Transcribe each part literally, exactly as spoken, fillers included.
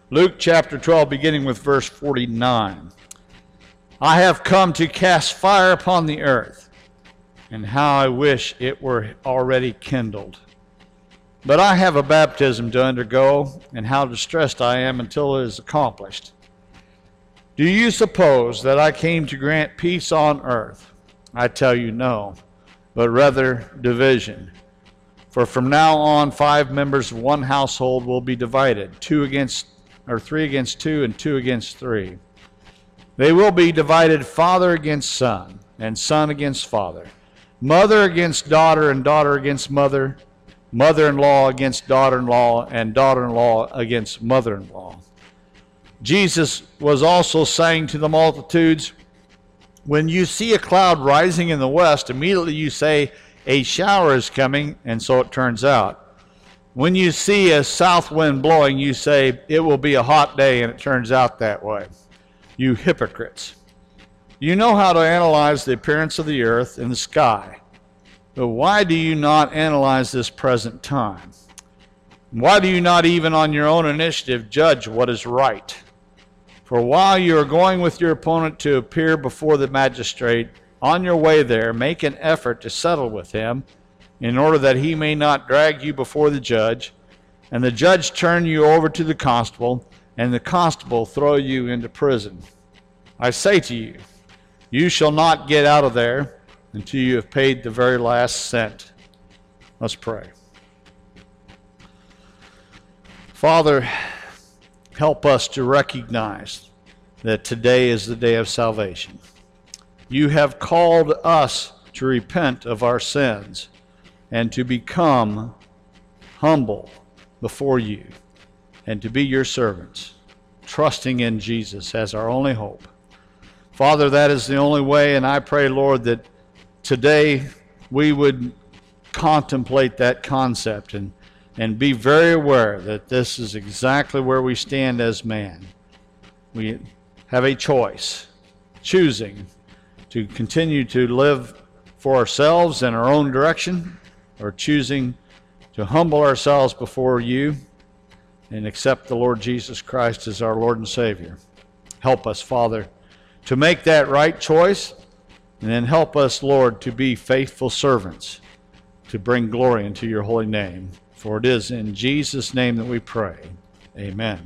Luke chapter twelve, beginning with verse forty-nine. I have come to cast fire upon the earth, and how I wish it were already kindled. But I have a baptism to undergo, and how distressed I am until it is accomplished. Do you suppose that I came to grant peace on earth? I tell you no, but rather division. For from now on five members of one household will be divided, two against, or three against two, and two against three. They will be divided father against son, and son against father, mother against daughter, and daughter against mother, mother-in-law against daughter-in-law, and daughter-in-law against mother-in-law. Jesus was also saying to the multitudes, when you see a cloud rising in the west, immediately you say, a shower is coming, and so it turns out. When you see a south wind blowing, you say, it will be a hot day, and it turns out that way. You hypocrites. You know how to analyze the appearance of the earth and the sky, but why do you not analyze this present time? Why do you not even on your own initiative judge what is right? For while you are going with your opponent to appear before the magistrate, on your way there, make an effort to settle with him, in order that he may not drag you before the judge, and the judge turn you over to the constable, and the constable throw you into prison. I say to you, you shall not get out of there until you have paid the very last cent. Let's pray. Father, help us to recognize that today is the day of salvation. You have called us to repent of our sins and to become humble before you and to be your servants, trusting in Jesus as our only hope. Father, that is the only way, and I pray, Lord, that today we would contemplate that concept and, and be very aware that this is exactly where we stand as man. We have a choice, choosing to continue to live for ourselves in our own direction, or choosing to humble ourselves before you and accept the Lord Jesus Christ as our Lord and Savior. Help us, Father, to make that right choice, and then help us, Lord, to be faithful servants, to bring glory into your holy name. For it is in Jesus' name that we pray. Amen.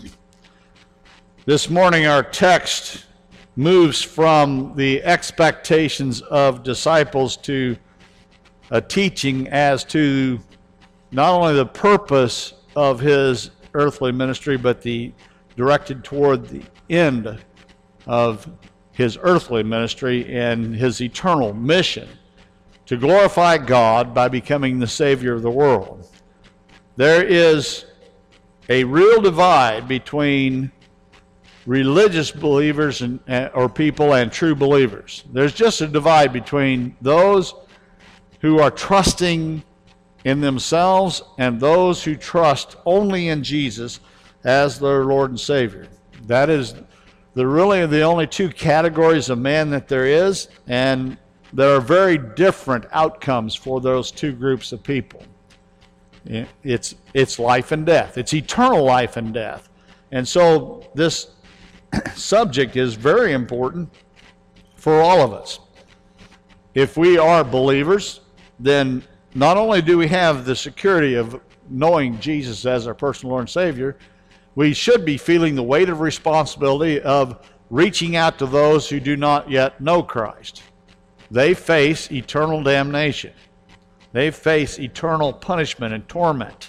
This morning our text moves from the expectations of disciples to a teaching as to not only the purpose of his earthly ministry, but the directed toward the end of his earthly ministry and his eternal mission to glorify God by becoming the Savior of the world. There is a real divide between religious believers and, or people and true believers. There's just a divide between those who are trusting in themselves and those who trust only in Jesus as their Lord and Savior. That is the really the only two categories of man that there is, and there are very different outcomes for those two groups of people. It's, it's life and death. It's eternal life and death. And so this subject is very important for all of us. If we are believers, then not only do we have the security of knowing Jesus as our personal Lord and Savior, we should be feeling the weight of responsibility of reaching out to those who do not yet know Christ. They face eternal damnation. They face eternal punishment and torment.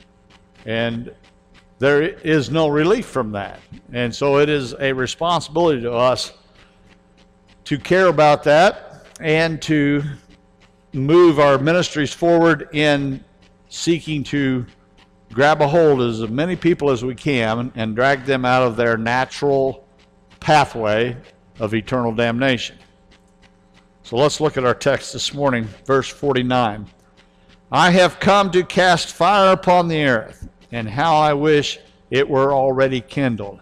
And there is no relief from that. And so it is a responsibility to us to care about that and to move our ministries forward in seeking to grab a hold of as many people as we can and drag them out of their natural pathway of eternal damnation. So let's look at our text this morning, verse forty-nine. I have come to cast fire upon the earth, and how I wish it were already kindled.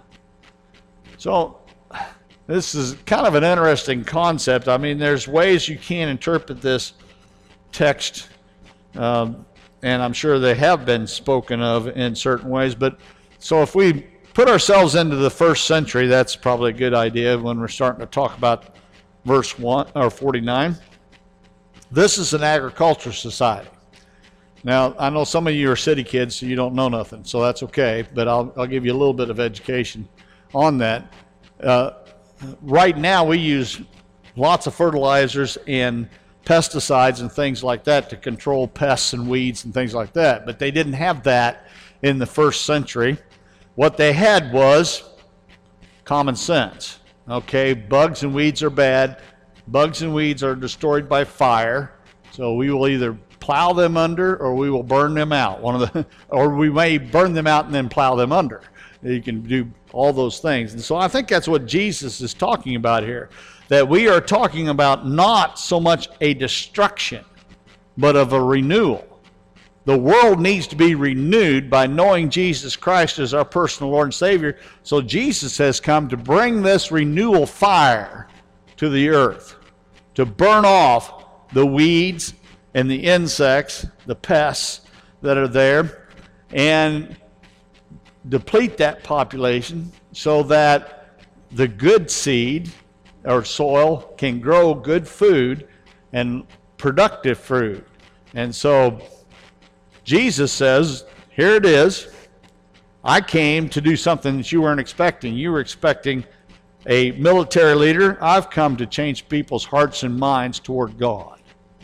So this is kind of an interesting concept. I mean, there's ways you can interpret this text, um, and I'm sure they have been spoken of in certain ways. But so if we put ourselves into the first century. That's probably a good idea when we're starting to talk about verse one or forty-nine. This is an agricultural society. Now, I know some of you are city kids, so you don't know nothing, so that's okay, but I'll, I'll give you a little bit of education on that. Uh, right now, we use lots of fertilizers and pesticides and things like that to control pests and weeds and things like that, but they didn't have that in the first century. What they had was common sense. Okay, bugs and weeds are bad. Bugs and weeds are destroyed by fire, so we will either plow them under or we will burn them out. One of the, or we may burn them out and then plow them under. You can do all those things. And so I think that's what Jesus is talking about here, that we are talking about not so much a destruction, but of a renewal. The world needs to be renewed by knowing Jesus Christ as our personal Lord and Savior. So Jesus has come to bring this renewal fire to the earth, to burn off the weeds and the insects, the pests that are there, and deplete that population so that the good seed or soil can grow good food and productive fruit. And so Jesus says, here it is. I came to do something that you weren't expecting. You were expecting a military leader. I've come to change people's hearts and minds toward God.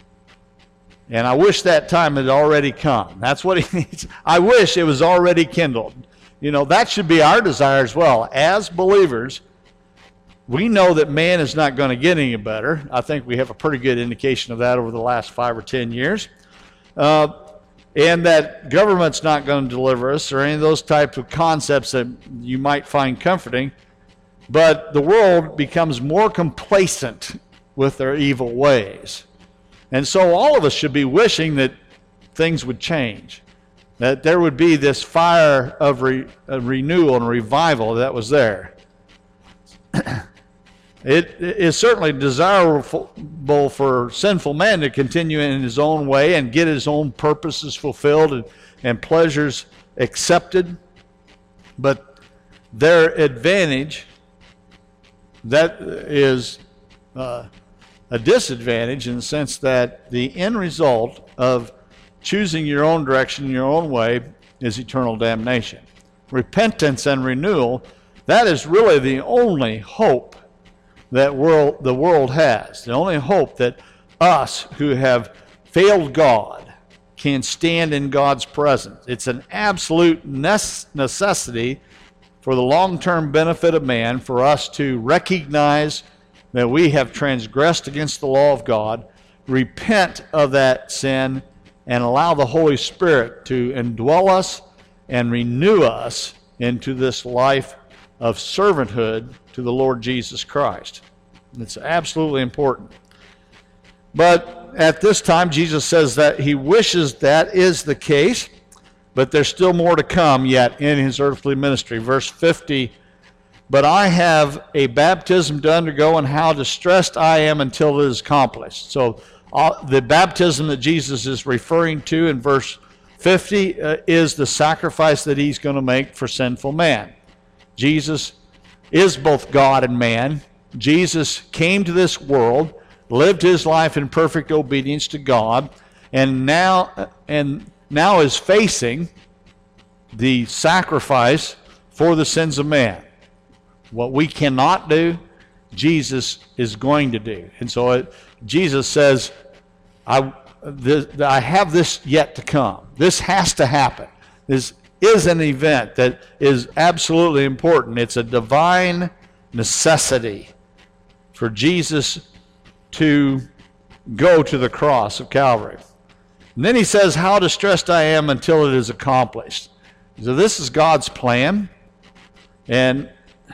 And I wish that time had already come. That's what he needs. I wish it was already kindled. You know, that should be our desire as well. As believers, we know that man is not going to get any better. I think we have a pretty good indication of that over the last five or ten years. Uh, and that government's not going to deliver us or any of those types of concepts that you might find comforting. But the world becomes more complacent with their evil ways. And so all of us should be wishing that things would change, that there would be this fire of re, of renewal and revival that was there. It is certainly desirable for sinful man to continue in his own way and get his own purposes fulfilled and, and pleasures accepted. But their advantage, that is uh, a disadvantage in the sense that the end result of choosing your own direction, your own way, is eternal damnation. Repentance and renewal, that is really the only hope that world, the world has. The only hope that us who have failed God can stand in God's presence. It's an absolute necessity for the long-term benefit of man for us to recognize that we have transgressed against the law of God, repent of that sin, and allow the Holy Spirit to indwell us and renew us into this life of servanthood to the Lord Jesus Christ. It's absolutely important. But at this time, Jesus says that he wishes that is the case, but there's still more to come yet in his earthly ministry. Verse fifty, but I have a baptism to undergo, and how distressed I am until it is accomplished. So uh, the baptism that Jesus is referring to in verse fifty uh, is the sacrifice that he's going to make for sinful man. Jesus is both God and man. Jesus came to this world, lived his life in perfect obedience to God, and now and now is facing the sacrifice for the sins of man. What we cannot do, Jesus is going to do. And so it, Jesus says, I, this, I have this yet to come. This has to happen. This is an event that is absolutely important. It's a divine necessity for Jesus to go to the cross of Calvary. And then he says, how distressed I am until it is accomplished. So this is God's plan, and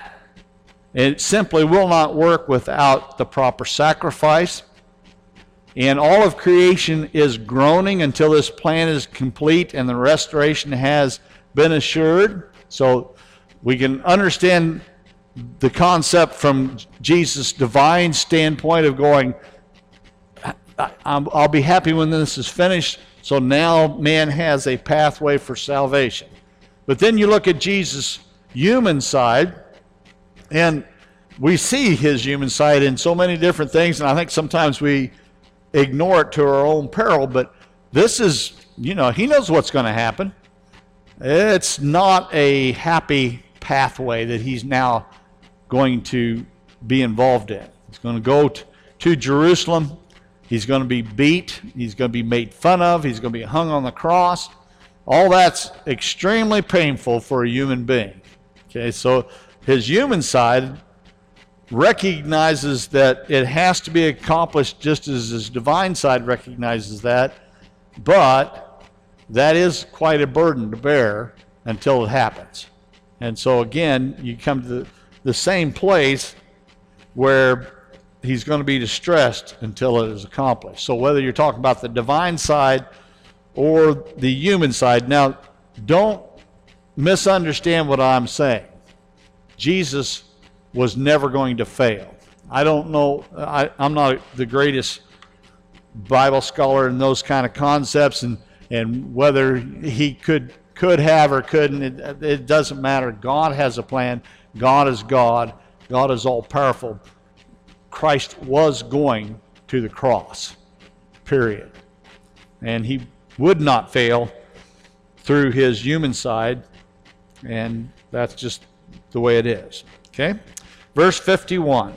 it simply will not work without the proper sacrifice. And all of creation is groaning until this plan is complete and the restoration has been assured. So we can understand the concept from Jesus' divine standpoint of going, I'll be happy when this is finished. So now man has a pathway for salvation. But then you look at Jesus human side, and we see his human side in so many different things, and I think sometimes we ignore it to our own peril, but this is, you know, he knows what's going to happen. It's not a happy pathway that he's now going to be involved in. He's going to go t- to Jerusalem. He's going to be beat. He's going to be made fun of. He's going to be hung on the cross. All that's extremely painful for a human being. Okay, so his human side recognizes that it has to be accomplished just as his divine side recognizes that, but that is quite a burden to bear until it happens. And so again, you come to the, the same place where he's going to be distressed until it is accomplished. So whether you're talking about the divine side or the human side, now don't misunderstand what I'm saying. Jesus was never going to fail. I don't know, I, I'm not the greatest Bible scholar in those kind of concepts, and, and whether he could could have or couldn't, it, it doesn't matter. God has a plan. God is God. God is all powerful. Christ was going to the cross, period. And he would not fail through his human side, and that's just the way it is. Okay? Verse fifty-one.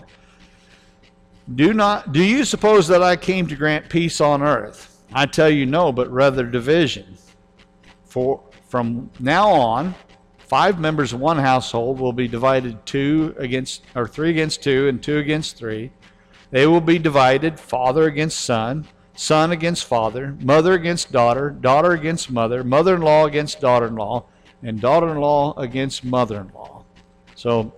Do not do you suppose that I came to grant peace on earth? I tell you no, but rather division. For from now on, five members of one household will be divided two against, or three against two, and two against three. They will be divided, father against son, son against father, mother against daughter, daughter against mother, mother-in-law against daughter-in-law, and daughter-in-law against mother-in-law. So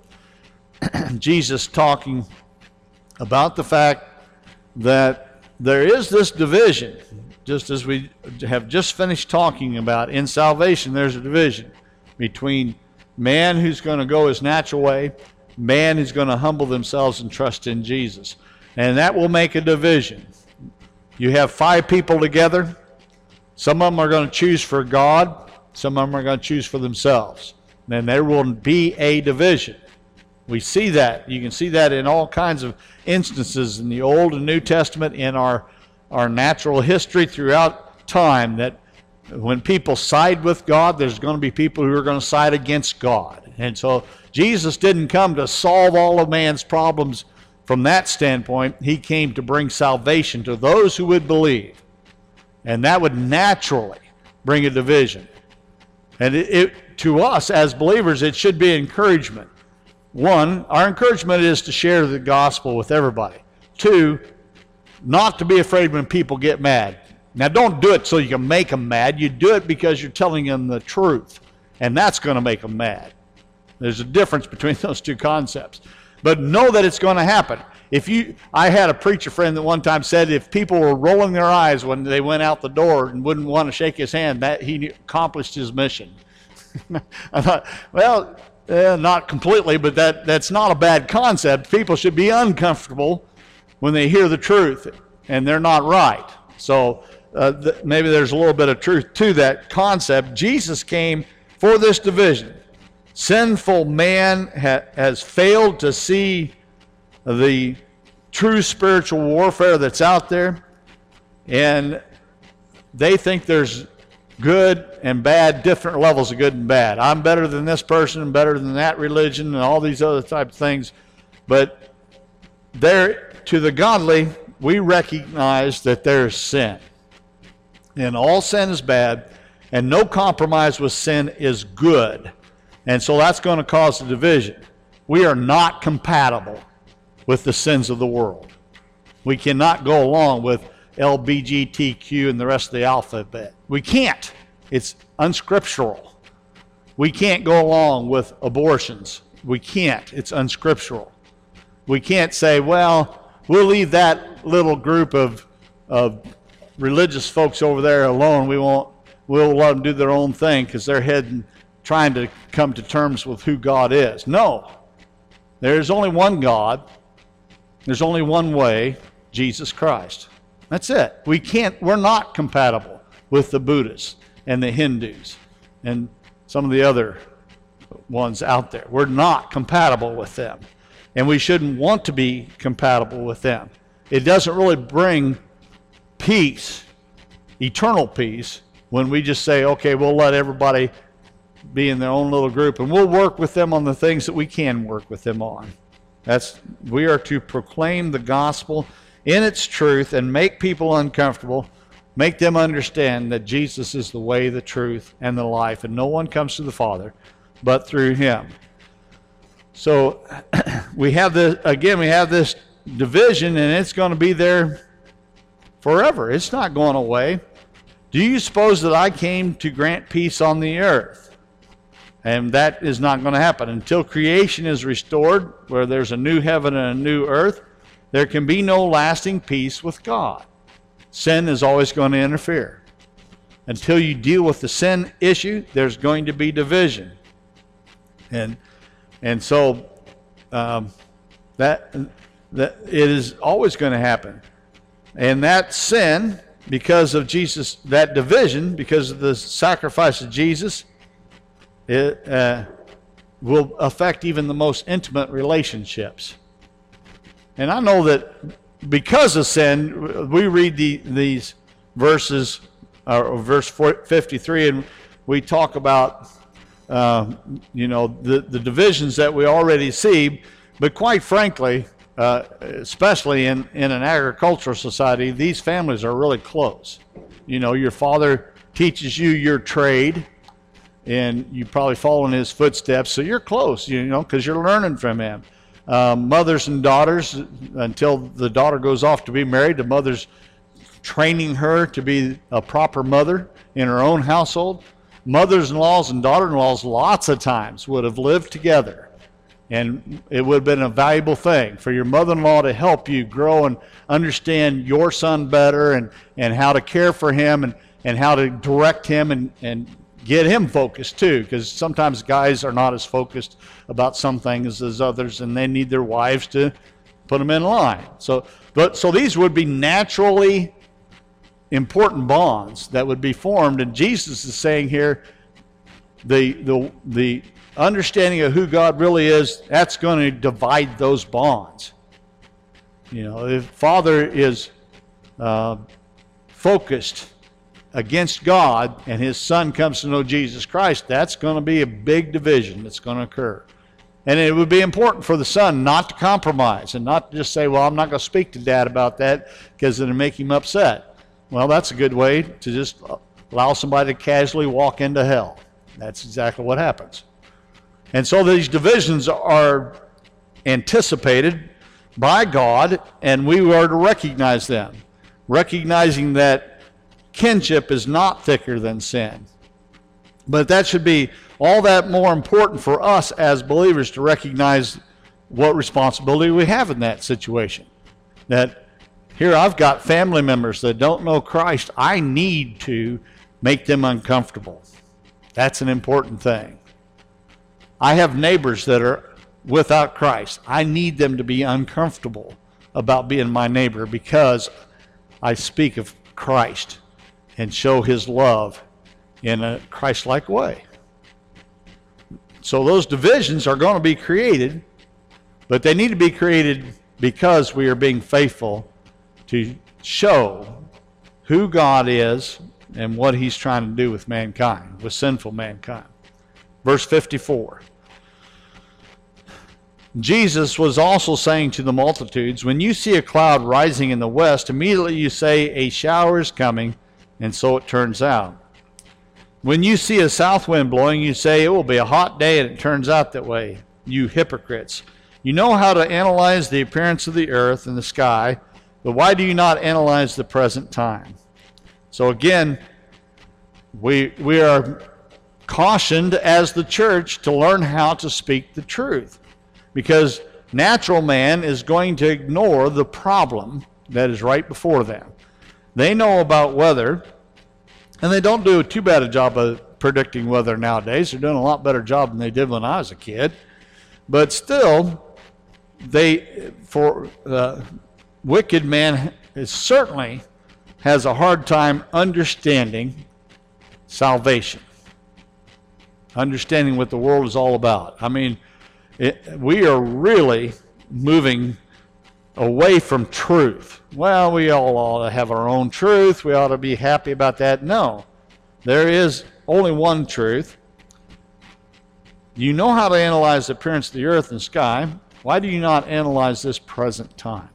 Jesus talking about the fact that there is this division, just as we have just finished talking about. In salvation, there's a division between man who's going to go his natural way, man who's going to humble themselves and trust in Jesus. And that will make a division. You have five people together. Some of them are going to choose for God. Some of them are going to choose for themselves. And there will be a division. We see that. You can see that in all kinds of instances in the Old and New Testament, in our, our natural history throughout time, that when people side with God, there's going to be people who are going to side against God. And so Jesus didn't come to solve all of man's problems from that standpoint. He came to bring salvation to those who would believe. And that would naturally bring a division. And it, it, to us as believers, it should be encouragement. One, our encouragement is to share the gospel with everybody. Two, not to be afraid when people get mad. Now, don't do it so you can make them mad. You do it because you're telling them the truth, and that's going to make them mad. There's a difference between those two concepts. But know that it's going to happen. If you, I had a preacher friend that one time said if people were rolling their eyes when they went out the door and wouldn't want to shake his hand, that he accomplished his mission. I thought, well, eh, not completely, but that, that's not a bad concept. People should be uncomfortable when they hear the truth and they're not right. So uh, th- maybe there's a little bit of truth to that concept. Jesus came for this division. Sinful man ha- has failed to see the true spiritual warfare that's out there, and they think there's good and bad, different levels of good and bad. I'm better than this person and better than that religion and all these other type of things. But there, to the godly, we recognize that there's sin. And all sin is bad, and no compromise with sin is good. And so that's going to cause a division. We are not compatible with the sins of the world. We cannot go along with L G B T Q and the rest of the alphabet. We can't. It's unscriptural. We can't go along with abortions. We can't. It's unscriptural. We can't say, well, we'll leave that little group of, of religious folks over there alone. We won't, we'll let them do their own thing because they're heading, trying to come to terms with who God is. No. There's only one God. There's only one way, Jesus Christ. That's it. We can't, we're not compatible with the Buddhists and the Hindus and some of the other ones out there. We're not compatible with them. And we shouldn't want to be compatible with them. It doesn't really bring peace, eternal peace, when we just say, okay, we'll let everybody be in their own little group and we'll work with them on the things that we can work with them on. That's, we are to proclaim the gospel in its truth and make people uncomfortable, make them understand that Jesus is the way, the truth, and the life, and no one comes to the Father but through him. So we have this, again, we have this division, and it's going to be there forever. It's not going away. Do you suppose that I came to grant peace on the earth? And that is not going to happen. Until creation is restored, where there's a new heaven and a new earth, there can be no lasting peace with God. Sin is always going to interfere. Until you deal with the sin issue, there's going to be division. And and so um, that, that it is always going to happen. And that sin, because of Jesus, that division, because of the sacrifice of Jesus, it uh, will affect even the most intimate relationships. And I know that because of sin, we read the, these verses, or verse fifty-three, and we talk about, uh, you know, the, the divisions that we already see. But quite frankly, uh, especially in, in an agricultural society, these families are really close. You know, your father teaches you your trade, and you probably follow in his footsteps, so you're close, you know, because you're learning from him. Um, mothers and daughters, until the daughter goes off to be married, the mother's training her to be a proper mother in her own household. Mothers-in-laws and daughter-in-laws lots of times would have lived together, and it would have been a valuable thing for your mother-in-law to help you grow and understand your son better, and, and how to care for him, and, and how to direct him, and, and get him focused too, because sometimes guys are not as focused about some things as others, and they need their wives to put them in line. So, but so these would be naturally important bonds that would be formed, and Jesus is saying here, the the the understanding of who God really is, that's going to divide those bonds. You know, if Father is uh, focused against God and his son comes to know Jesus Christ, that's going to be a big division that's going to occur. And it would be important for the son not to compromise and not to just say, well, I'm not going to speak to dad about that because it'll make him upset. Well, that's a good way to just allow somebody to casually walk into hell. That's exactly what happens. And so these divisions are anticipated by God, and we are to recognize them, recognizing that kinship is not thicker than sin. But that should be all that more important for us as believers to recognize what responsibility we have in that situation. That here I've got family members that don't know Christ. I need to make them uncomfortable. That's an important thing. I have neighbors that are without Christ. I need them to be uncomfortable about being my neighbor because I speak of Christ and show his love in a Christ-like way. So those divisions are going to be created, but they need to be created because we are being faithful to show who God is and what he's trying to do with mankind, with sinful mankind. Verse fifty-four. Jesus was also saying to the multitudes, when you see a cloud rising in the west, immediately you say, a shower is coming, and so it turns out. When you see a south wind blowing, you say, it will be a hot day, and it turns out that way. You hypocrites. You know how to analyze the appearance of the earth and the sky, but why do you not analyze the present time? So again, we, we are cautioned as the church to learn how to speak the truth, because natural man is going to ignore the problem that is right before them. They know about weather, and they don't do too bad a job of predicting weather nowadays. They're doing a lot better job than they did when I was a kid. But still, they, for uh, wicked man is certainly has a hard time understanding salvation. understanding what the world is all about. I mean, it, we are really moving away from truth. Well, we all ought to have our own truth. We ought to be happy about that. No, there is only one truth. You know how to analyze the appearance of the earth and sky. Why do you not analyze this present time?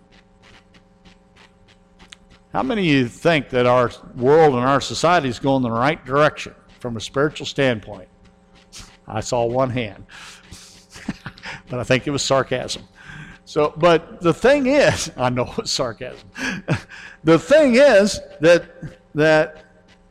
How many of you think that our world and our society is going in the right direction from a spiritual standpoint? I saw one hand, but I think it was sarcasm. So, but the thing is, I know it's sarcasm. The thing is that that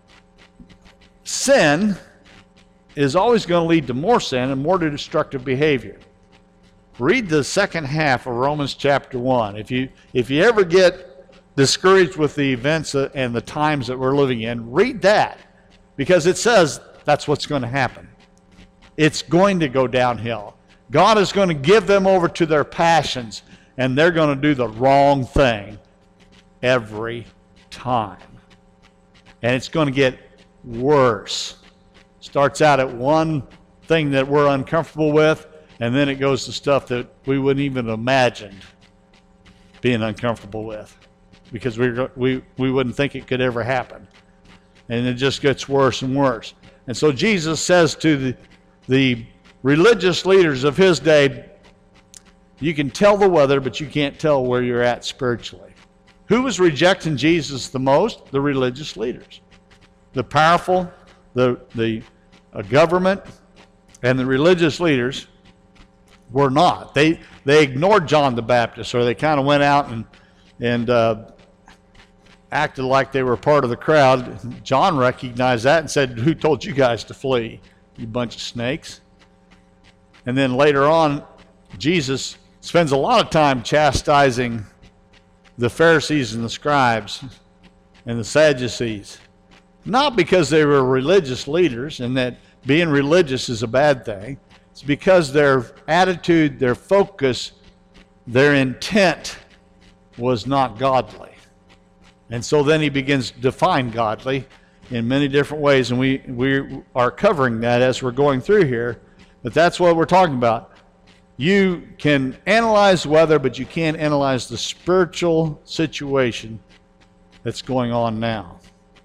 sin is always going to lead to more sin and more destructive behavior. Read the second half of Romans chapter one. If you if you ever get discouraged with the events and the times that we're living in, read that, because it says that's what's going to happen. It's going to go downhill. God is going to give them over to their passions, and they're going to do the wrong thing every time. And it's going to get worse. Starts out at one thing that we're uncomfortable with, and then it goes to stuff that we wouldn't even imagine being uncomfortable with, because we we we wouldn't think it could ever happen. And it just gets worse and worse. And so Jesus says to the, the religious leaders of his day, you can tell the weather, but you can't tell where you're at spiritually. Who was rejecting Jesus the most? The religious leaders. The powerful, the, the uh, government, and the religious leaders were not. They, they ignored John the Baptist, or they kind of went out and, and uh, acted like they were part of the crowd. John recognized that and said, who told you guys to flee, you bunch of snakes? And then later on, Jesus spends a lot of time chastising the Pharisees and the scribes and the Sadducees. Not because they were religious leaders and that being religious is a bad thing. It's because their attitude, their focus, their intent was not godly. And so then he begins to define godly in many different ways, and we, we are covering that as we're going through here. But that's what we're talking about. You can analyze weather, but you can't analyze the spiritual situation that's going on now.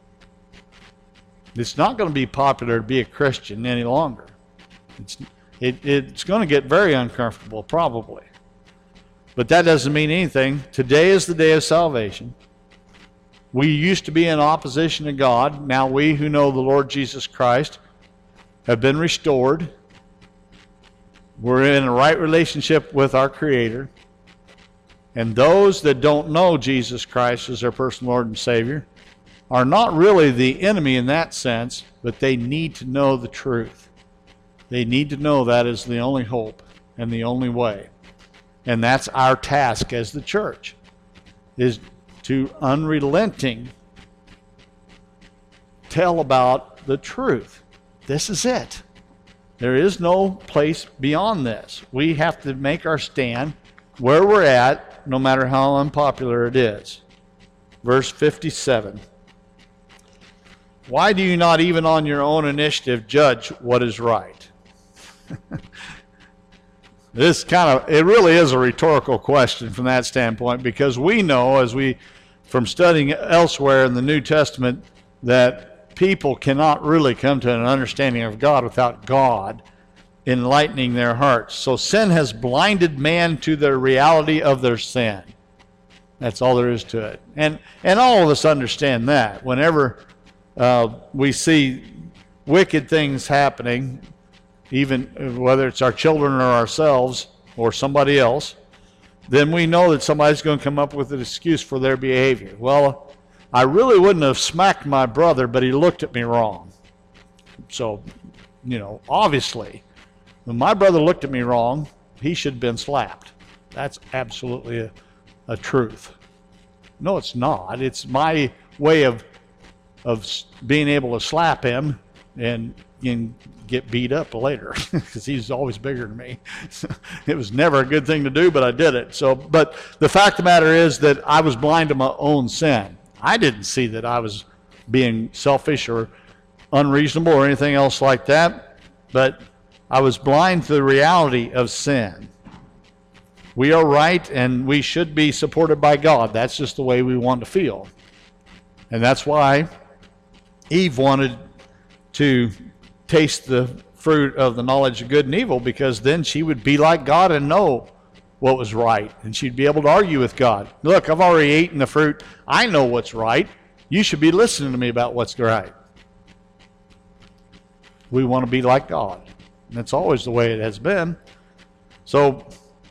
It's not going to be popular to be a Christian any longer. It's, it, it's going to get very uncomfortable, probably. But that doesn't mean anything. Today is the day of salvation. We used to be in opposition to God. Now we who know the Lord Jesus Christ have been restored. We're in a right relationship with our Creator. And those that don't know Jesus Christ as their personal Lord and Savior are not really the enemy in that sense, but they need to know the truth. They need to know that is the only hope and the only way. And that's our task as the church, is to unrelenting tell about the truth. This is it. There is no place beyond this. We have to make our stand where we're at, no matter how unpopular it is. Verse fifty-seven. Why do you not even on your own initiative judge what is right? This kind of, it really is a rhetorical question from that standpoint, because we know, as we, from studying elsewhere in the New Testament, that people cannot really come to an understanding of God without God enlightening their hearts. So sin has blinded man to the reality of their sin. That's all there is to it. And, and all of us understand that. Whenever uh, we see wicked things happening, even whether it's our children or ourselves or somebody else, then we know that somebody's going to come up with an excuse for their behavior. Well, I really wouldn't have smacked my brother, but he looked at me wrong. So, you know, obviously, when my brother looked at me wrong, he should have been slapped. That's absolutely a, a truth. No, it's not. It's my way of of being able to slap him and, and get beat up later, because he's always bigger than me. It was never a good thing to do, but I did it. So, but the fact of the matter is that I was blind to my own sin. I didn't see that I was being selfish or unreasonable or anything else like that. but I was blind to the reality of sin. We are right, and we should be supported by God. That's just the way we want to feel. And that's why Eve wanted to taste the fruit of the knowledge of good and evil, because then she would be like God and know what was right, and she'd be able to argue with God. Look, I've already eaten the fruit. I know what's right. You should be listening to me about what's right. We want to be like God. And that's always the way it has been. So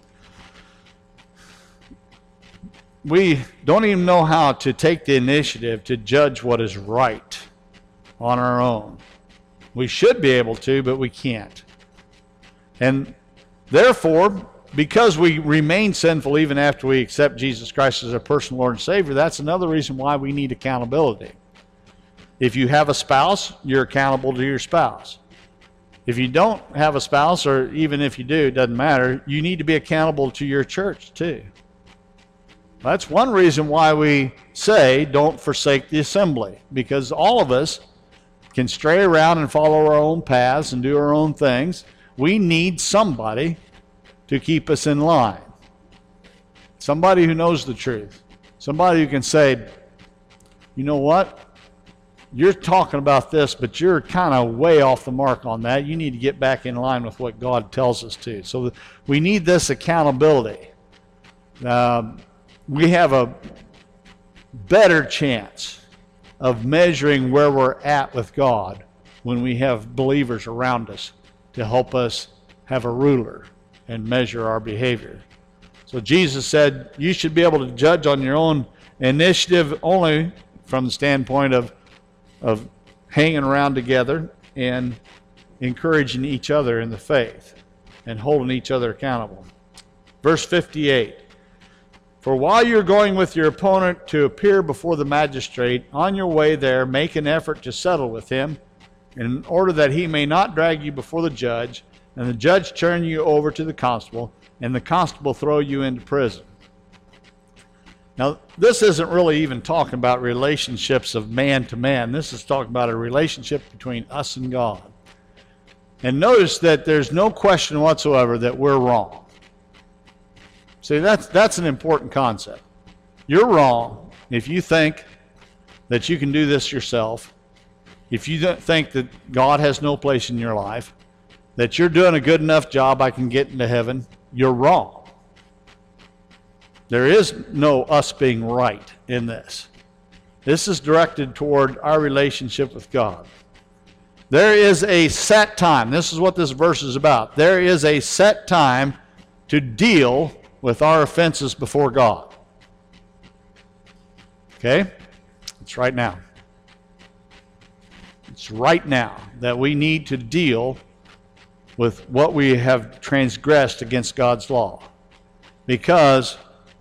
we don't even know how to take the initiative to judge what is right on our own. We should be able to, but we can't. And therefore, because we remain sinful even after we accept Jesus Christ as our personal Lord and Savior, that's another reason why we need accountability. If you have a spouse, you're accountable to your spouse. If you don't have a spouse, or even if you do, it doesn't matter, you need to be accountable to your church too. That's one reason why we say don't forsake the assembly, because all of us can stray around and follow our own paths and do our own things. We need somebody to keep us in line. Somebody who knows the truth. Somebody who can say, you know what? You're talking about this, but you're kind of way off the mark on that. You need to get back in line with what God tells us to. So we need this accountability. Um, we have a better chance of measuring where we're at with God when we have believers around us to help us have a ruler and measure our behavior. So Jesus said you should be able to judge on your own initiative only from the standpoint of of hanging around together and encouraging each other in the faith and holding each other accountable. Verse fifty-eight, for while you're going with your opponent to appear before the magistrate, on your way there make an effort to settle with him, in order that he may not drag you before the judge, and the judge turn you over to the constable, and the constable throw you into prison. Now, this isn't really even talking about relationships of man to man. This is talking about a relationship between us and God. And notice that there's no question whatsoever that we're wrong. See, that's, that's an important concept. You're wrong if you think that you can do this yourself, if you don't think that God has no place in your life, that you're doing a good enough job I can get into heaven. You're wrong. There is no us being right in this. This is directed toward our relationship with God. There is a set time. This is what this verse is about. There is a set time to deal with our offenses before God. Okay? It's right now. It's right now that we need to deal with what we have transgressed against God's law. Because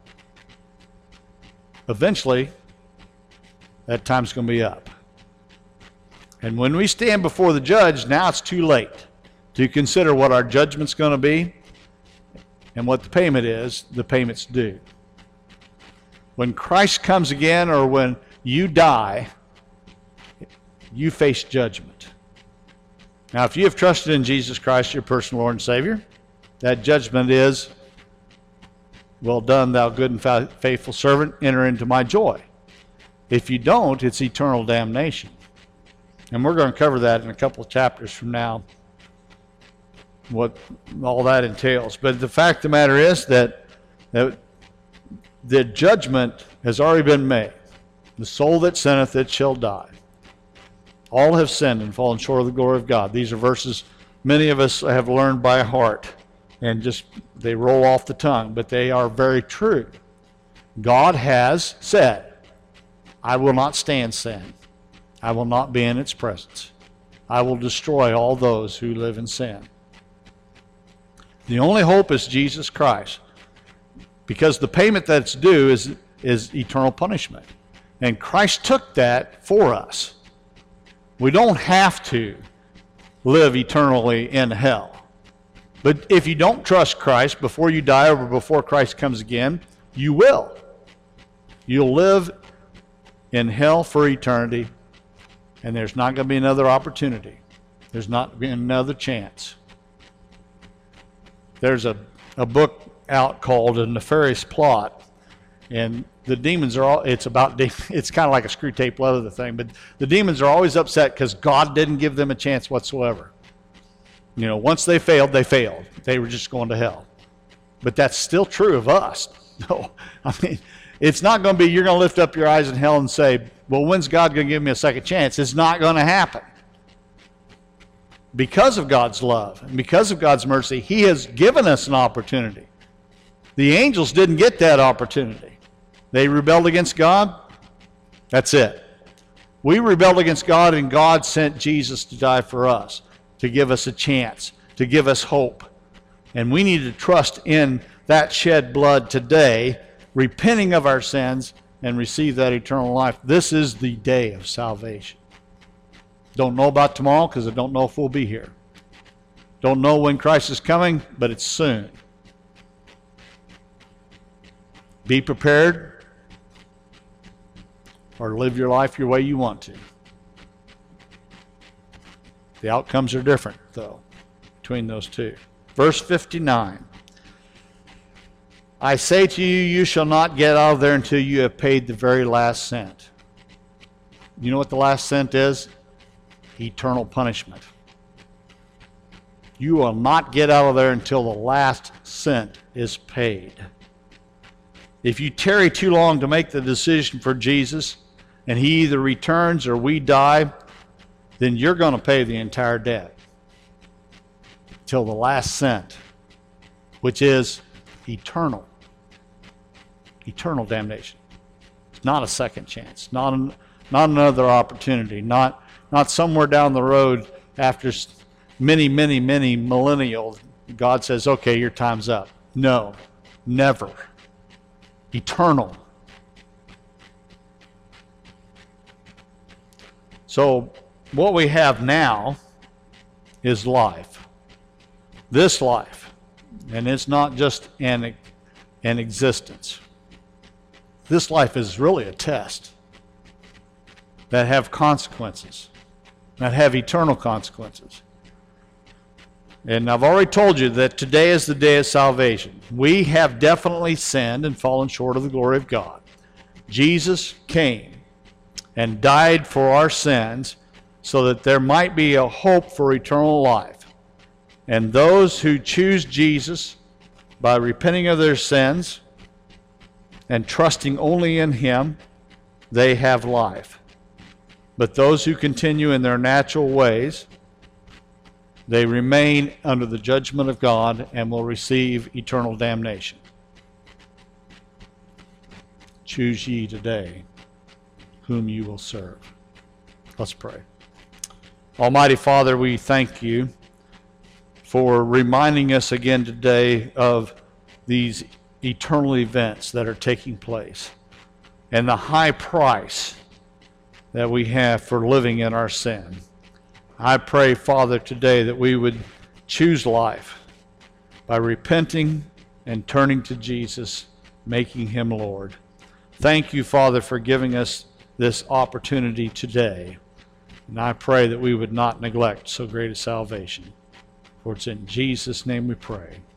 eventually, that time's going to be up. And when we stand before the judge, now it's too late to consider what our judgment's going to be and what the payment is. The payment's due. When Christ comes again, or when you die, you face judgment. Now, if you have trusted in Jesus Christ, your personal Lord and Savior, that judgment is, well done, thou good and faithful servant, enter into my joy. If you don't, it's eternal damnation. And we're going to cover that in a couple of chapters from now, what all that entails. But the fact of the matter is that, that the judgment has already been made. The soul that sinneth, it shall die. All have sinned and fallen short of the glory of God. These are verses many of us have learned by heart, and just they roll off the tongue, but they are very true. God has said, I will not stand sin. I will not be in its presence. I will destroy all those who live in sin. The only hope is Jesus Christ, because the payment that's due is, is eternal punishment. And Christ took that for us. We don't have to live eternally in hell. But if you don't trust Christ before you die or before Christ comes again, you will. You'll live in hell for eternity, and there's not going to be another opportunity. There's not been another chance. There's a, a book out called A Nefarious Plot, and the demons are all, it's about, it's kind of like a screw tape leather thing, but the demons are always upset because God didn't give them a chance whatsoever. You know, once they failed, they failed. They were just going to hell. But that's still true of us. No, I mean, it's not going to be, you're going to lift up your eyes in hell and say, well, when's God going to give me a second chance? It's not going to happen. Because of God's love and because of God's mercy, He has given us an opportunity. The angels didn't get that opportunity. They rebelled against God. That's it. We rebelled against God, and God sent Jesus to die for us, to give us a chance, to give us hope. And we need to trust in that shed blood today, repenting of our sins, and receive that eternal life. This is the day of salvation. Don't know about tomorrow because I don't know if we'll be here. Don't know when Christ is coming, but it's soon. Be prepared or live your life your way you want to. The outcomes are different, though, between those two. Verse fifty-nine. I say to you, you shall not get out of there until you have paid the very last cent. You know what the last cent is? Eternal punishment. You will not get out of there until the last cent is paid. If you tarry too long to make the decision for Jesus, and He either returns or we die, then you're going to pay the entire debt till the last cent, which is eternal. Eternal damnation. It's not a second chance, not, an, not another opportunity, not Not somewhere down the road after many, many, many millennials, God says, okay, your time's up. No, never. Eternal. So what we have now is life. This life. And it's not just an, an existence. This life is really a test that have consequences. That have eternal consequences. And I've already told you that today is the day of salvation. We have definitely sinned and fallen short of the glory of God. Jesus came and died for our sins so that there might be a hope for eternal life. And those who choose Jesus by repenting of their sins and trusting only in Him, they have life. But those who continue in their natural ways, they remain under the judgment of God and will receive eternal damnation. Choose ye today whom you will serve. Let's pray. Almighty Father, we thank you for reminding us again today of these eternal events that are taking place and the high price that we have for living in our sin. I pray, Father, today that we would choose life by repenting and turning to Jesus, making Him Lord. Thank you, Father, for giving us this opportunity today. And I pray that we would not neglect so great a salvation. For it's in Jesus' name we pray.